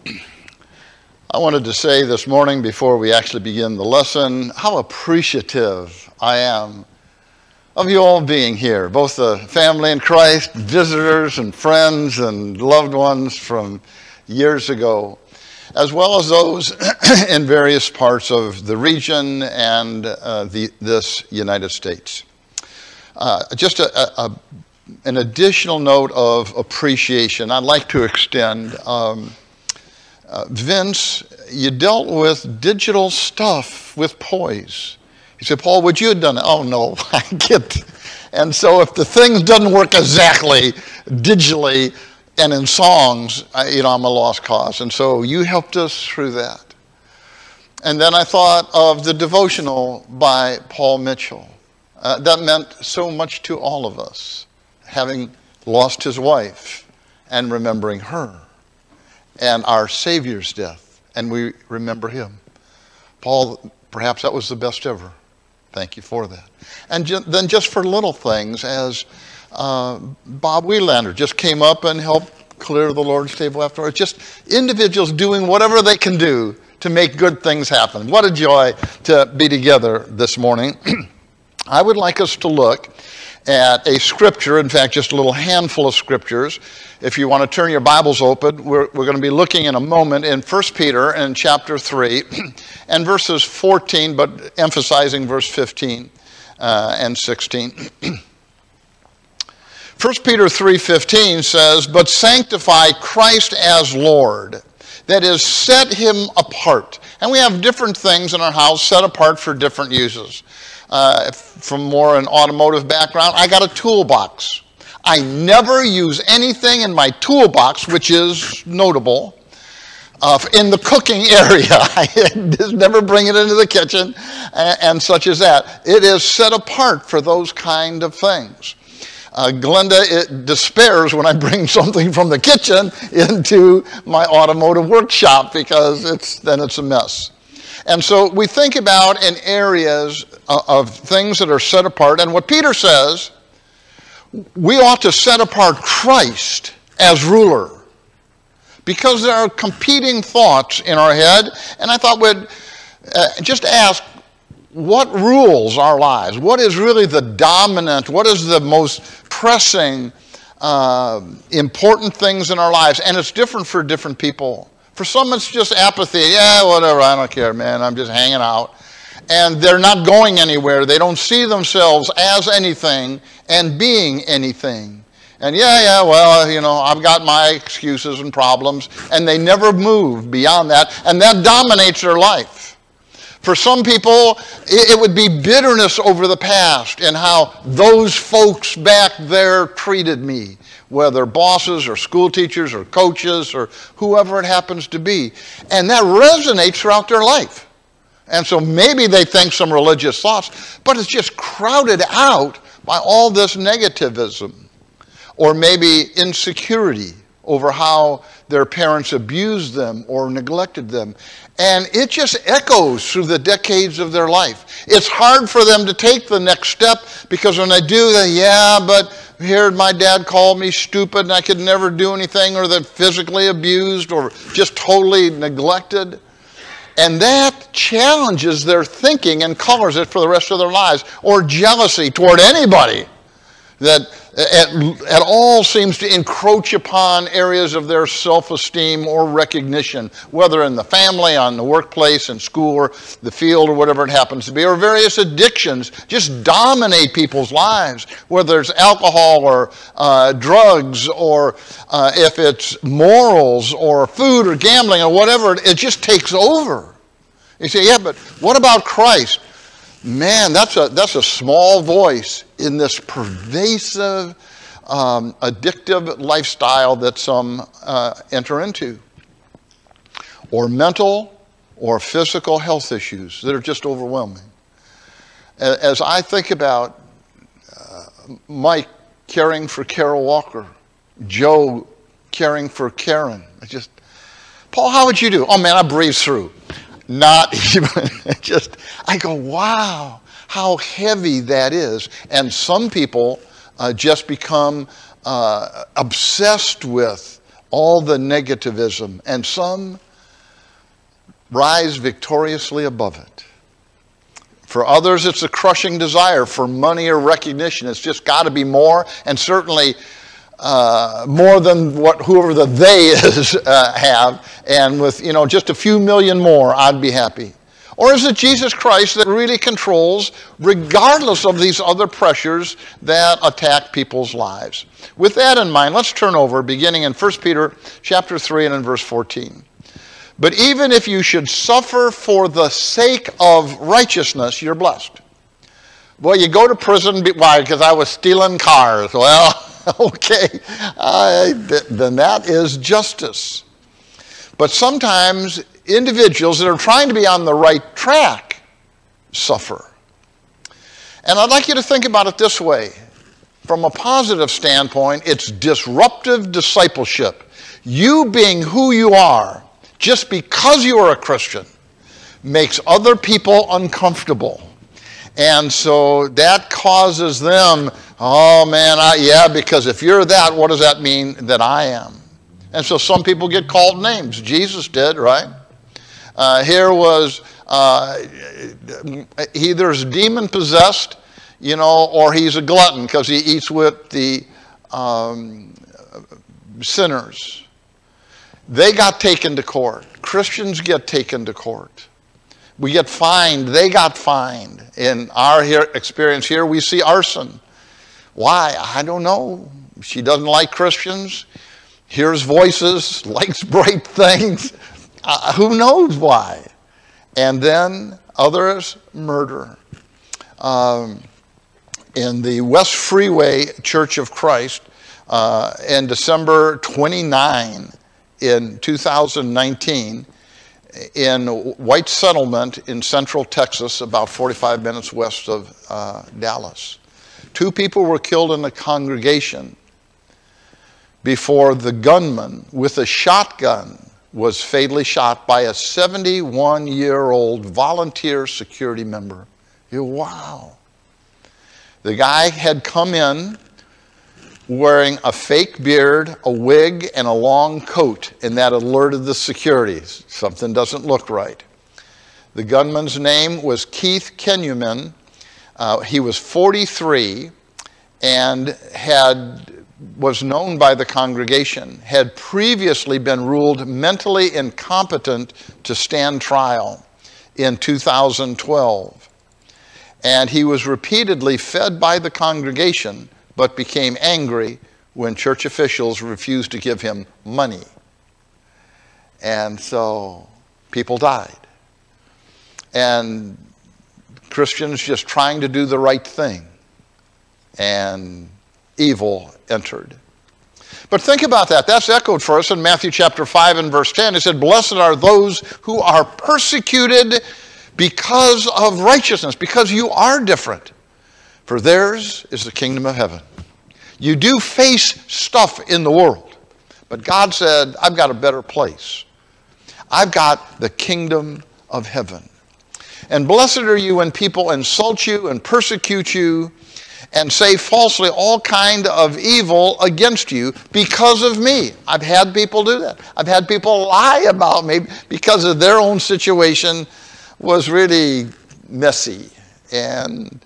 I wanted to say this morning before we actually begin the lesson how appreciative I am of you all being here, both the family in Christ, visitors and friends and loved ones from years ago, as well as those in various parts of the region and this United States. Just an additional note of appreciation I'd like to extend. Vince, you dealt with digital stuff with poise. He said, Paul, would you have done it? Oh, no, I get. And so if the thing doesn't work exactly digitally and in songs, I'm a lost cause. And so you helped us through that. And then I thought of the devotional by Paul Mitchell. That meant so much to all of us, having lost his wife and remembering her. And our Savior's death, and we remember him. Paul, perhaps that was the best ever. Thank you for that. And then just for little things, as Bob Wielander just came up and helped clear the Lord's table afterwards. Just individuals doing whatever they can do to make good things happen. What a joy to be together this morning. I would like us to look at a scripture, in fact, just a little handful of scriptures. If you want to turn your Bibles open, we're going to be looking in a moment in 1 Peter in chapter 3 and verses 14, but emphasizing verse 15 and 16. 1 Peter 3:15 says, but sanctify Christ as Lord, that is, set him apart. And we have different things in our house set apart for different uses. From more an automotive background, I got a toolbox. I never use anything in my toolbox, which is notable, in the cooking area. I just never bring it into the kitchen and such as that. It is set apart for those kind of things. Glenda despairs when I bring something from the kitchen into my automotive workshop because then it's a mess. And so we think about in areas of things that are set apart. And what Peter says, we ought to set apart Christ as ruler. Because there are competing thoughts in our head. And I thought we'd just ask, what rules our lives? What is really the dominant, what is the most pressing, important things in our lives? And it's different for different people. For some, it's just apathy. Yeah, whatever, I don't care, man. I'm just hanging out. And they're not going anywhere. They don't see themselves as anything and being anything. And well, I've got my excuses and problems. And they never move beyond that. And that dominates their life. For some people, it would be bitterness over the past and how those folks back there treated me, whether bosses or school teachers or coaches or whoever it happens to be. And that resonates throughout their life. And so maybe they think some religious thoughts, but it's just crowded out by all this negativism. Or maybe insecurity over how their parents abused them or neglected them. And it just echoes through the decades of their life. It's hard for them to take the next step because when they do, but here my dad called me stupid and I could never do anything, or they're physically abused or just totally neglected. And that challenges their thinking and colors it for the rest of their lives. Or jealousy toward anybody that at all seems to encroach upon areas of their self-esteem or recognition, whether in the family, on the workplace, in school, or the field, or whatever it happens to be, or various addictions just dominate people's lives, whether it's alcohol or drugs, or if it's morals or food or gambling or whatever, it just takes over. You say, yeah, but what about Christ? Man, that's a small voice in this pervasive, addictive lifestyle that some enter into. Or mental or physical health issues that are just overwhelming. As I think about Mike caring for Carol Walker, Joe caring for Karen, Paul, how would you do? Oh man, I breeze through. Not even, I go, wow, how heavy that is. And some people just become obsessed with all the negativism, and some rise victoriously above it. For others, it's a crushing desire for money or recognition. It's just got to be more, and certainly more than what whoever the they is have. And with, just a few million more, I'd be happy. Or is it Jesus Christ that really controls, regardless of these other pressures that attack people's lives? With that in mind, let's turn over, beginning in 1 Peter chapter 3 and in verse 14. But even if you should suffer for the sake of righteousness, you're blessed. Well, you go to prison, why? Because I was stealing cars. Well, okay, then that is justice. But sometimes individuals that are trying to be on the right track suffer. And I'd like you to think about it this way. From a positive standpoint, it's disruptive discipleship. You being who you are, just because you are a Christian, makes other people uncomfortable. And so that causes them, oh man, because if you're that, what does that mean that I am? And so some people get called names. Jesus did, right? Here was, either's demon possessed, or he's a glutton because he eats with the sinners. They got taken to court. Christians get taken to court. We get fined. They got fined. In our experience here, we see arson. Why? I don't know. She doesn't like Christians, hears voices, likes bright things. Who knows why? And then others, murder. In the West Freeway Church of Christ, in December 29, in 2019, in White Settlement in central Texas, about 45 minutes west of Dallas. 2 people were killed in the congregation before the gunman with a shotgun was fatally shot by a 71-year-old volunteer security member. Wow. The guy had come in wearing a fake beard, a wig, and a long coat, and that alerted the securities. Something doesn't look right. The gunman's name was Keith Kenyuman. He was 43 and was known by the congregation, had previously been ruled mentally incompetent to stand trial in 2012. And he was repeatedly fed by the congregation, but became angry when church officials refused to give him money. And so people died. And Christians just trying to do the right thing. And evil entered. But think about that. That's echoed for us in Matthew chapter 5 and verse 10. It said, blessed are those who are persecuted because of righteousness, because you are different. For theirs is the kingdom of heaven. You do face stuff in the world, but God said, I've got a better place. I've got the kingdom of heaven. And blessed are you when people insult you and persecute you and say falsely all kind of evil against you because of me. I've had people do that. I've had people lie about me because of their own situation was really messy. And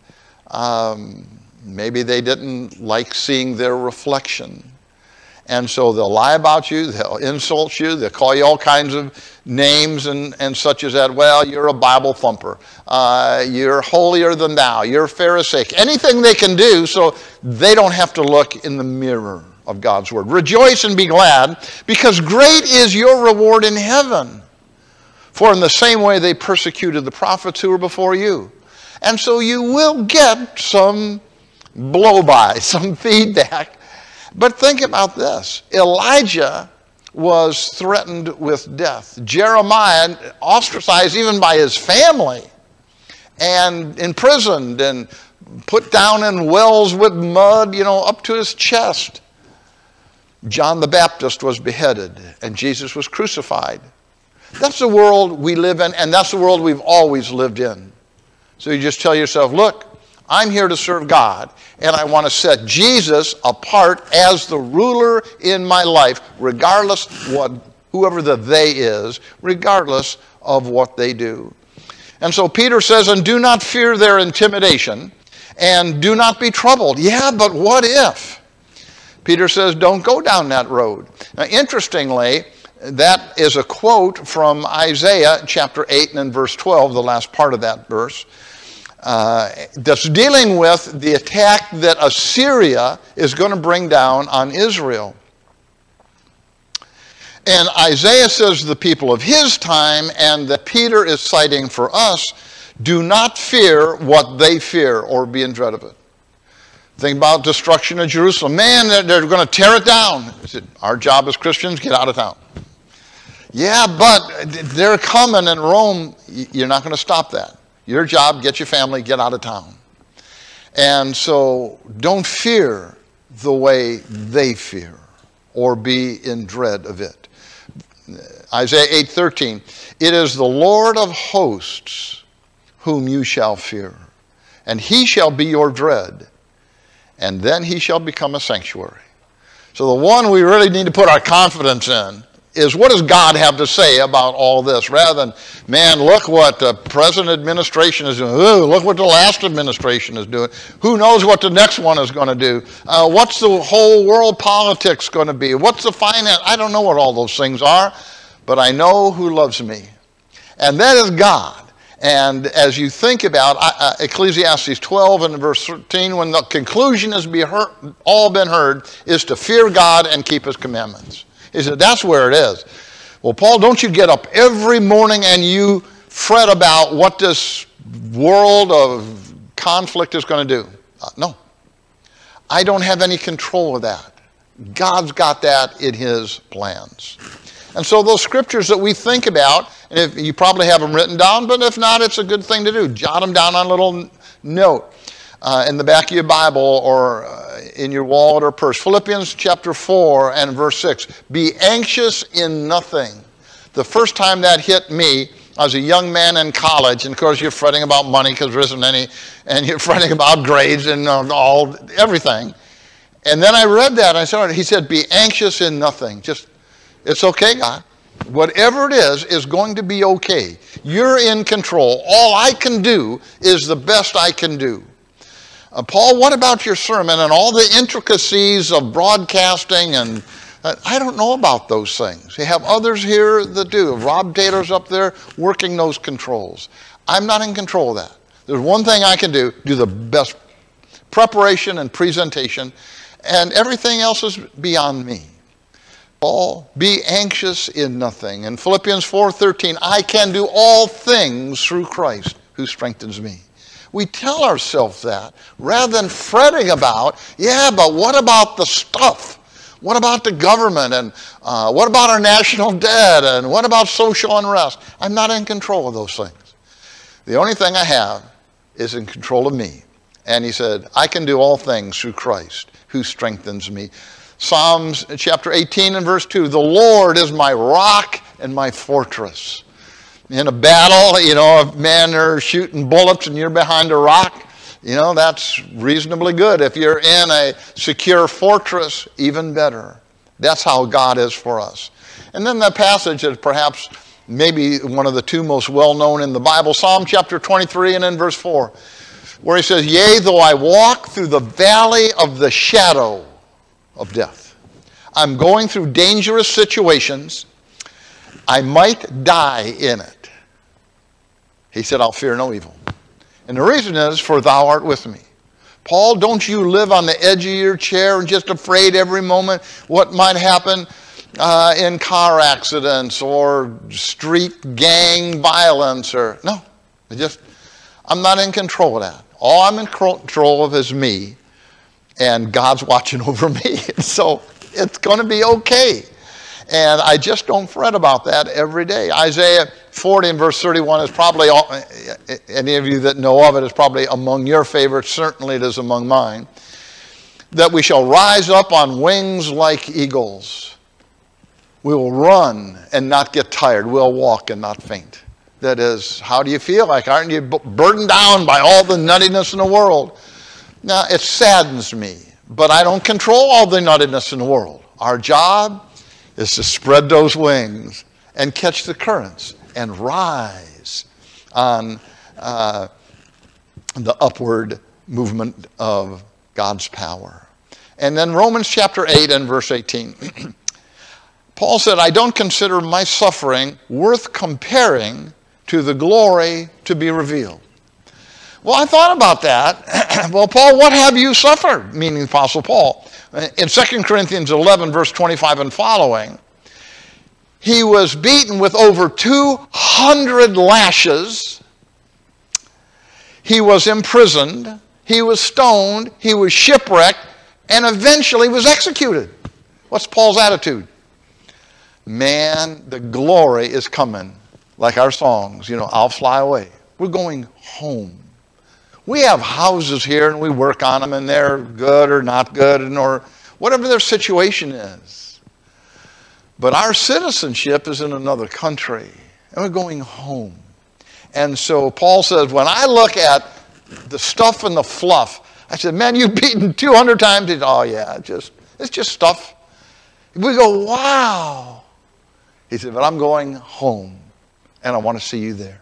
maybe they didn't like seeing their reflection. And so they'll lie about you, they'll insult you, they'll call you all kinds of names and such as that. Well, you're a Bible thumper. You're holier than thou. You're Pharisaic. Anything they can do so they don't have to look in the mirror of God's word. Rejoice and be glad, because great is your reward in heaven. For in the same way they persecuted the prophets who were before you. And so you will get some blow-by, some feedback. But think about this. Elijah was threatened with death. Jeremiah, ostracized even by his family, and imprisoned and put down in wells with mud, up to his chest. John the Baptist was beheaded, and Jesus was crucified. That's the world we live in, and that's the world we've always lived in. So you just tell yourself, look, I'm here to serve God, and I want to set Jesus apart as the ruler in my life, regardless whoever the they is, regardless of what they do. And so Peter says, and do not fear their intimidation, and do not be troubled. Yeah, but what if? Peter says, don't go down that road. Now, interestingly, that is a quote from Isaiah chapter 8 and in verse 12, the last part of that verse. That's dealing with the attack that Assyria is going to bring down on Israel. And Isaiah says to the people of his time, and that Peter is citing for us, do not fear what they fear or be in dread of it. Think about destruction of Jerusalem. Man, they're going to tear it down. I said, our job as Christians, get out of town. Yeah, but they're coming in Rome. You're not going to stop that. Your job, get your family, get out of town. And so don't fear the way they fear or be in dread of it. Isaiah 8:13, it is the Lord of hosts whom you shall fear, and he shall be your dread, and then he shall become a sanctuary. So the one we really need to put our confidence in is, what does God have to say about all this? Rather than, man, look what the present administration is doing. Ooh, look what the last administration is doing. Who knows what the next one is going to do? What's the whole world politics going to be? What's the finance? I don't know what all those things are, but I know who loves me. And that is God. And as you think about Ecclesiastes 12 and verse 13, when the conclusion has all been heard, is to fear God and keep his commandments. He said, that's where it is. Well, Paul, don't you get up every morning and you fret about what this world of conflict is going to do? No. I don't have any control of that. God's got that in his plans. And so those scriptures that we think about, and if you probably have them written down, but if not, it's a good thing to do. Jot them down on a little note in the back of your Bible or in your wallet or purse. Philippians chapter 4 and verse 6. Be anxious in nothing. The first time that hit me, I was a young man in college, and of course you're fretting about money because there isn't any, and you're fretting about grades and everything. And then I read that, and I saw it. He said, be anxious in nothing. Just, it's okay, God. Whatever it is going to be okay. You're in control. All I can do is the best I can do. Paul, what about your sermon and all the intricacies of broadcasting? And I don't know about those things. You have others here that do. Rob Taylor's up there working those controls. I'm not in control of that. There's one thing I can do the best preparation and presentation, and everything else is beyond me. Paul, be anxious in nothing. In Philippians 4:13, I can do all things through Christ who strengthens me. We tell ourselves that rather than fretting about, yeah, but what about the stuff? What about the government? And what about our national debt? And what about social unrest? I'm not in control of those things. The only thing I have is in control of me. And he said, I can do all things through Christ who strengthens me. Psalms chapter 18 and verse 2, the Lord is my rock and my fortress. In a battle, if men are shooting bullets and you're behind a rock, that's reasonably good. If you're in a secure fortress, even better. That's how God is for us. And then the passage is perhaps maybe one of the two most well-known in the Bible, Psalm chapter 23 and in verse 4, where he says, yea, though I walk through the valley of the shadow of death. I'm going through dangerous situations. I might die in it. He said, I'll fear no evil. And the reason is, for thou art with me. Paul, don't you live on the edge of your chair and just afraid every moment what might happen in car accidents or street gang violence no. I'm not in control of that. All I'm in control of is me, and God's watching over me. So it's going to be okay. And I just don't fret about that every day. Isaiah 40 and verse 31 is probably, any of you that know of it, is probably among your favorites. Certainly it is among mine. That we shall rise up on wings like eagles. We will run and not get tired. We'll walk and not faint. That is, how do you feel like? Aren't you burdened down by all the nuttiness in the world? Now, it saddens me, but I don't control all the nuttiness in the world. Our job is to spread those wings and catch the currents and rise on the upward movement of God's power. And then Romans chapter 8 and verse 18. Paul said, I don't consider my suffering worth comparing to the glory to be revealed. Well, I thought about that. Well, Paul, what have you suffered? Meaning the Apostle Paul. In 2 Corinthians 11, verse 25 and following, he was beaten with over 200 lashes. He was imprisoned. He was stoned. He was shipwrecked. And eventually was executed. What's Paul's attitude? Man, the glory is coming. Like our songs, I'll fly away. We're going home. We have houses here and we work on them and they're good or not good or whatever their situation is. But our citizenship is in another country and we're going home. And so Paul says, when I look at the stuff and the fluff, I said, man, you've beaten 200 times. He said, oh yeah, it's just stuff. We go, wow. He said, but I'm going home and I want to see you there.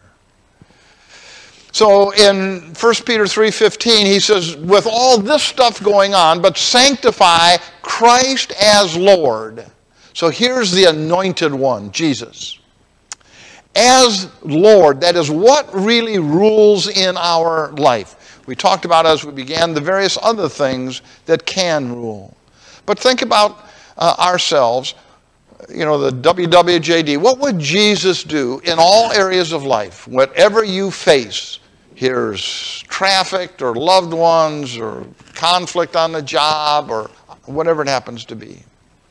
So in 1 Peter 3:15, he says, with all this stuff going on, but sanctify Christ as Lord. So here's the anointed one, Jesus. As Lord, that is what really rules in our life. We talked about as we began the various other things that can rule. But think about ourselves, the WWJD. What would Jesus do in all areas of life? Whatever you face, here's traffic or loved ones or conflict on the job or whatever it happens to be.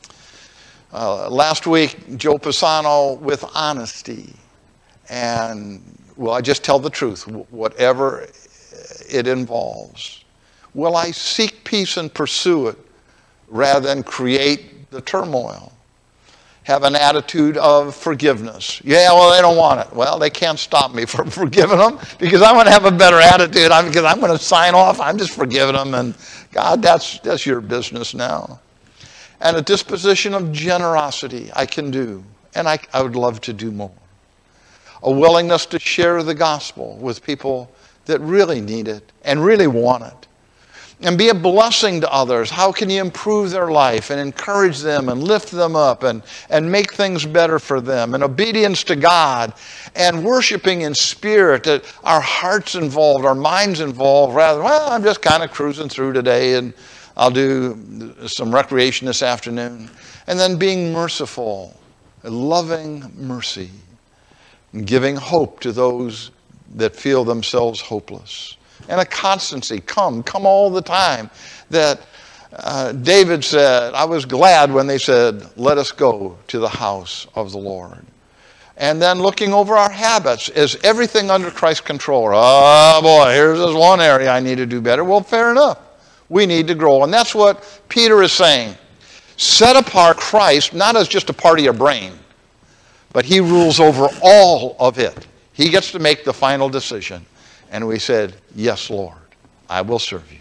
Last week, Joe Pisano with honesty. And, I just tell the truth, whatever it involves. Will I seek peace and pursue it rather than create the turmoil? Have an attitude of forgiveness. Yeah, they don't want it. Well, they can't stop me from forgiving them because I'm going to have a better attitude because I'm going to sign off. I'm just forgiving them. And God, that's your business now. And a disposition of generosity I can do. And I would love to do more. A willingness to share the gospel with people that really need it and really want it. And be a blessing to others. How can you improve their life and encourage them and lift them up and make things better for them? And obedience to God and worshiping in spirit, that our hearts involved, our minds involved, rather, I'm just kind of cruising through today and I'll do some recreation this afternoon. And then being merciful, loving mercy, and giving hope to those that feel themselves hopeless. And a constancy, come all the time. That David said, I was glad when they said, let us go to the house of the Lord. And then looking over our habits, is everything under Christ's control? Oh boy, here's this one area I need to do better. Well, fair enough. We need to grow. And that's what Peter is saying. Set apart Christ, not as just a part of your brain, but he rules over all of it. He gets to make the final decision. And we said, yes, Lord, I will serve you.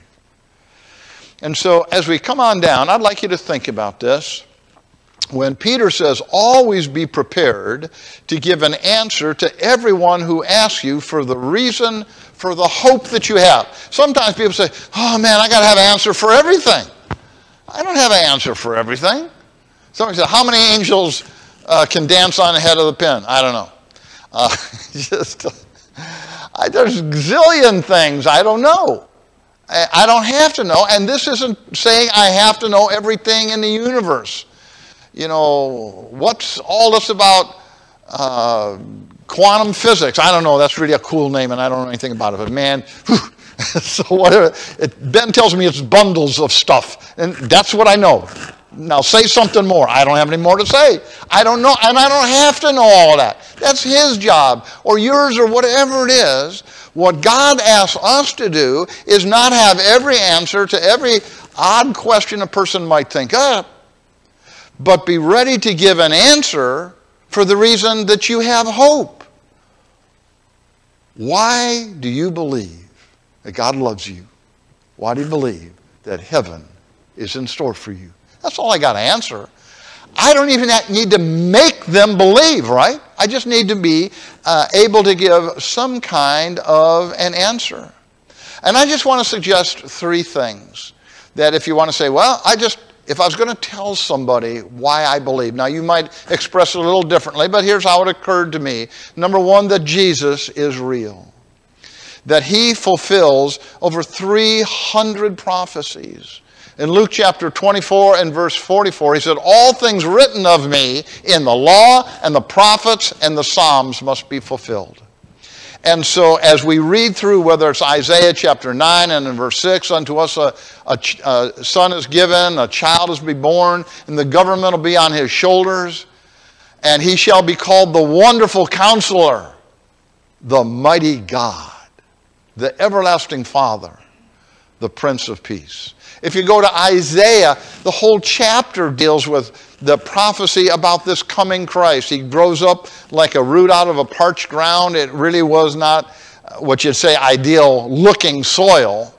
And so as we come on down, I'd like you to think about this. When Peter says, always be prepared to give an answer to everyone who asks you for the reason, for the hope that you have. Sometimes people say, oh man, I got to have an answer for everything. I don't have an answer for everything. Somebody said, how many angels can dance on the head of the pin? I don't know. There's a zillion things I don't know. I don't have to know. And this isn't saying I have to know everything in the universe. What's all this about quantum physics? I don't know. That's really a cool name, and I don't know anything about it. But man, so whatever. Ben tells me it's bundles of stuff, and that's what I know. Now say something more. I don't have any more to say. I don't know, and I don't have to know all of that. That's his job, or yours, or whatever it is. What God asks us to do is not have every answer to every odd question a person might think up, but be ready to give an answer for the reason that you have hope. Why do you believe that God loves you? Why do you believe that heaven is in store for you? That's all I got to answer. I don't even need to make them believe, right? I just need to be able to give some kind of an answer. And I just want to suggest three things that if you want to say, well, if I was going to tell somebody why I believe, now you might express it a little differently, but here's how it occurred to me. Number one, that Jesus is real. That he fulfills over 300 prophecies. In Luke chapter 24 and verse 44, he said, all things written of me in the law and the prophets and the Psalms must be fulfilled. And so as we read through, whether it's Isaiah chapter 9 and in verse 6, unto us a son is given, a child is to be born, and the government will be on his shoulders, and he shall be called the Wonderful Counselor, the Mighty God, the Everlasting Father, the Prince of Peace. If you go to Isaiah, the whole chapter deals with the prophecy about this coming Christ. He grows up like a root out of a parched ground. It really was not what you'd say ideal looking soil.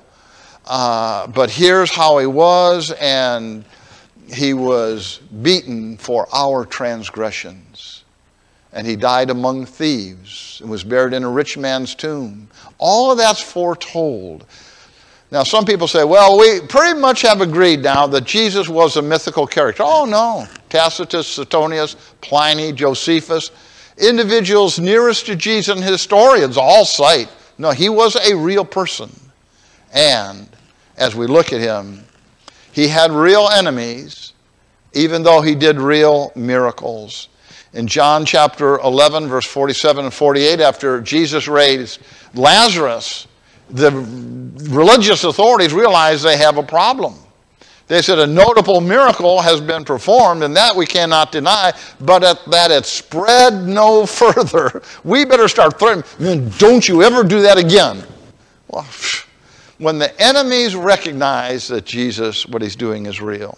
But here's how he was, and he was beaten for our transgressions. And he died among thieves and was buried in a rich man's tomb. All of that's foretold. Now, some people say, well, we pretty much have agreed now that Jesus was a mythical character. Oh, no. Tacitus, Suetonius, Pliny, Josephus, individuals nearest to Jesus and historians all cite, no, he was a real person. And as we look at him, he had real enemies, even though he did real miracles. In John chapter 11, verse 47 and 48, after Jesus raised Lazarus, the religious authorities realized they have a problem. They said a notable miracle has been performed, and that we cannot deny, but that it spread no further. We better start threatening, don't you ever do that again. Well, when the enemies recognize that Jesus, what he's doing is real.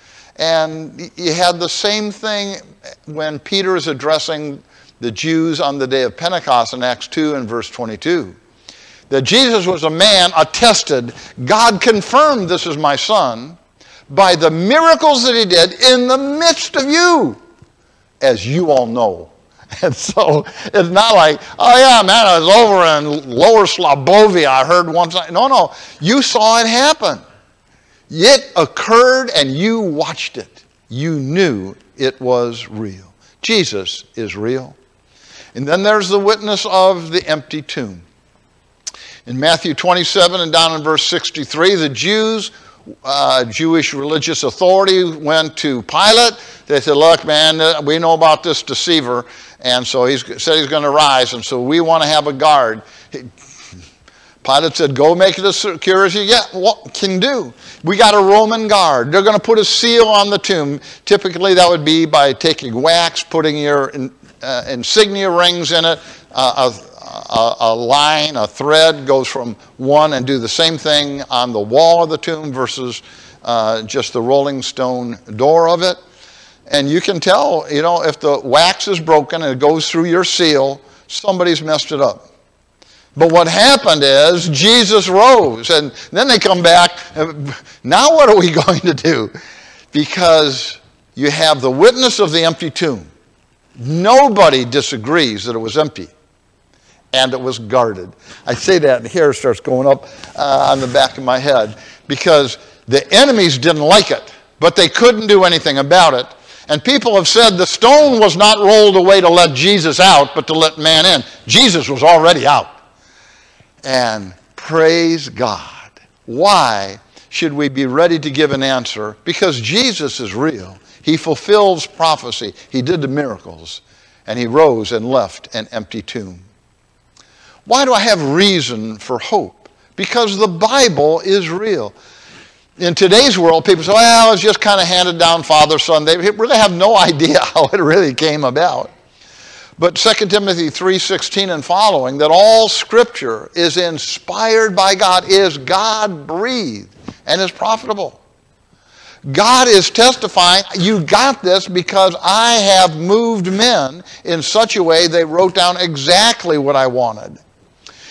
And you had the same thing when Peter is addressing the Jews on the day of Pentecost in Acts 2 and verse 22. That Jesus was a man attested, God confirmed this is my son, by the miracles that he did in the midst of you, as you all know. And so it's not like, oh yeah, man, I was over in Lower Slobovia, I heard once. No, you saw it happen. It occurred and you watched it. You knew it was real. Jesus is real. And then there's the witness of the empty tomb. In Matthew 27 and down in verse 63, the Jews, Jewish religious authority, went to Pilate. They said, look, man, we know about this deceiver. And so he said he's going to rise. And so we want to have a guard. Pilate said, go make it as secure as you can do. We got a Roman guard. They're going to put a seal on the tomb. Typically that would be by taking wax, putting your insignia rings in it, a line, a thread goes from one, and do the same thing on the wall of the tomb versus just the rolling stone door of it. And you can tell, if the wax is broken and it goes through your seal, somebody's messed it up. But what happened is Jesus rose, and then they come back. Now what are we going to do? Because you have the witness of the empty tomb. Nobody disagrees that it was empty. And it was guarded. I say that and hair starts going up on the back of my head because the enemies didn't like it, but they couldn't do anything about it. And people have said the stone was not rolled away to let Jesus out, but to let man in. Jesus was already out. And praise God. Why should we be ready to give an answer? Because Jesus is real. He fulfills prophecy. He did the miracles. And he rose and left an empty tomb. Why do I have reason for hope? Because the Bible is real. In today's world, people say, well, it's just kind of handed down father, son. They really have no idea how it really came about. But 2 Timothy 3:16 and following, that all Scripture is inspired by God, is God-breathed, and is profitable. God is testifying, you got this because I have moved men in such a way they wrote down exactly what I wanted.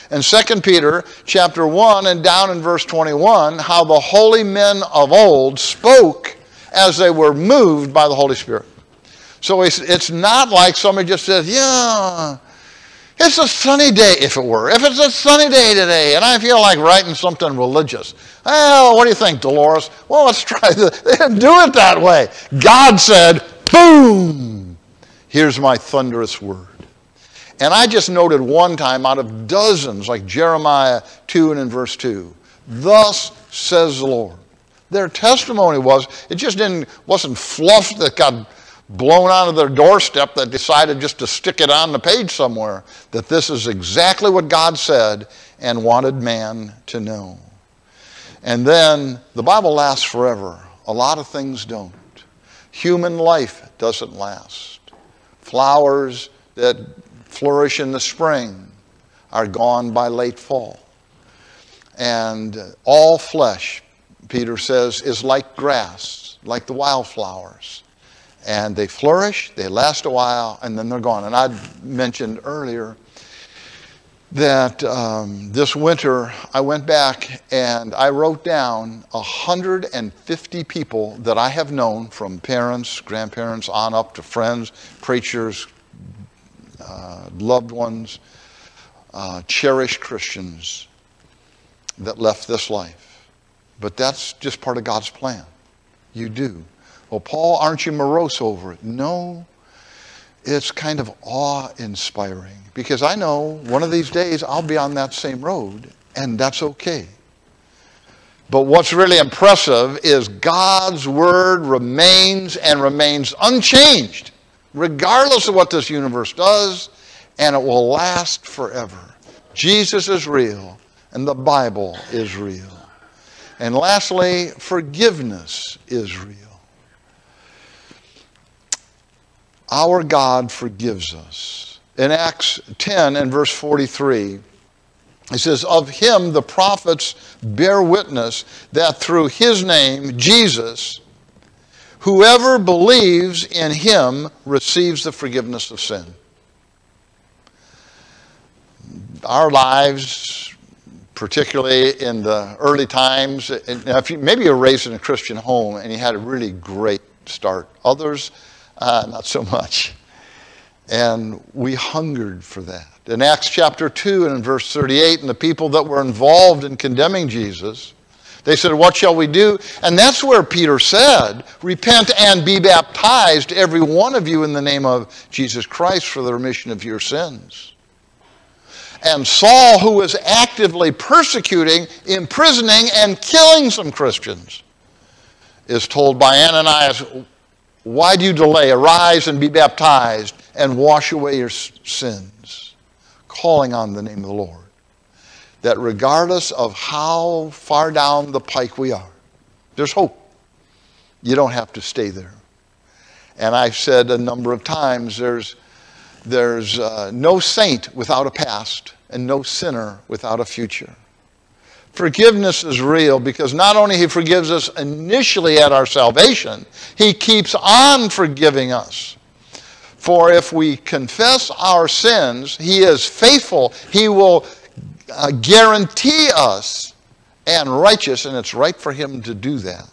In 2 Peter chapter 1 and down in verse 21, how the holy men of old spoke as they were moved by the Holy Spirit. So it's not like somebody just says, yeah, it's a sunny day, if it were. If it's a sunny day today and I feel like writing something religious. Well, what do you think, Dolores? Well, let's try this. They didn't do it that way. God said, boom, here's my thunderous word. And I just noted one time out of dozens, like Jeremiah 2 and in verse 2, thus says the Lord. Their testimony was, it just wasn't fluff that got blown onto their doorstep that decided just to stick it on the page somewhere, that this is exactly what God said and wanted man to know. And then the Bible lasts forever. A lot of things don't. Human life doesn't last. Flowers that flourish in the spring are gone by late fall. And all flesh, Peter says, is like grass, like the wildflowers. And they flourish, they last a while, and then they're gone. And I mentioned earlier that this winter I went back and I wrote down 150 people that I have known, from parents, grandparents, on up to friends, preachers, loved ones, cherished Christians that left this life. But that's just part of God's plan. You do. Well, Paul, aren't you morose over it? No, it's kind of awe-inspiring, because I know one of these days I'll be on that same road, and that's okay. But what's really impressive is God's word remains and remains unchanged, regardless of what this universe does, and it will last forever. Jesus is real, and the Bible is real. And lastly, forgiveness is real. Our God forgives us. In Acts 10 and verse 43, it says, of him the prophets bear witness that through his name, Jesus, whoever believes in him receives the forgiveness of sin. Our lives, particularly in the early times, maybe you were raised in a Christian home and you had a really great start. Others, not so much. And we hungered for that. In Acts chapter 2 and in verse 38, and the people that were involved in condemning Jesus, they said, what shall we do? And that's where Peter said, repent and be baptized, every one of you, in the name of Jesus Christ for the remission of your sins. And Saul, who was actively persecuting, imprisoning, and killing some Christians, is told by Ananias, why do you delay? Arise and be baptized and wash away your sins, calling on the name of the Lord. That regardless of how far down the pike we are, there's hope. You don't have to stay there. And I've said a number of times, there's no saint without a past and no sinner without a future. Forgiveness is real because not only he forgives us initially at our salvation, he keeps on forgiving us. For if we confess our sins, he is faithful. He will guarantee us and righteous, and it's right for him to do that,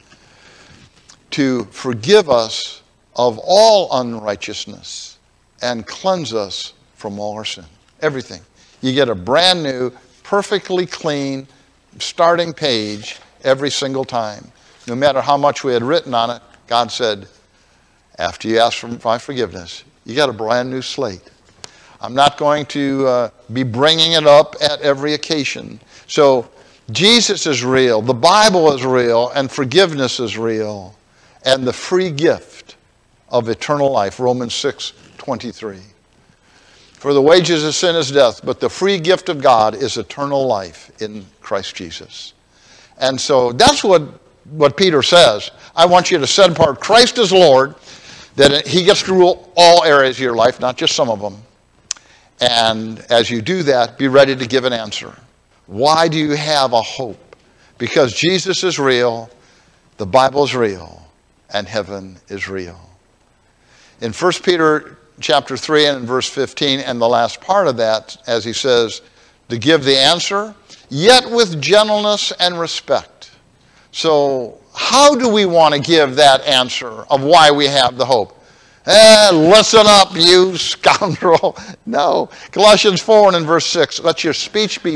to forgive us of all unrighteousness and cleanse us from all our sin. Everything. You get a brand new, perfectly clean starting page every single time. No matter how much we had written on it, God said, after you ask for my forgiveness, you got a brand new slate. I'm not going to be bringing it up at every occasion. So Jesus is real, the Bible is real, and forgiveness is real, and the free gift of eternal life, Romans 6:23. For the wages of sin is death, but the free gift of God is eternal life in Christ Jesus. And so that's what Peter says. I want you to set apart Christ as Lord, that he gets to rule all areas of your life, not just some of them. And as you do that, be ready to give an answer. Why do you have a hope? Because Jesus is real, the Bible is real, and heaven is real. In 1 Peter chapter 3 and in verse 15, and the last part of that, as he says, to give the answer, yet with gentleness and respect. So how do we want to give that answer of why we have the hope? Listen up, you scoundrel. No. Colossians 4 and in verse 6, let your speech be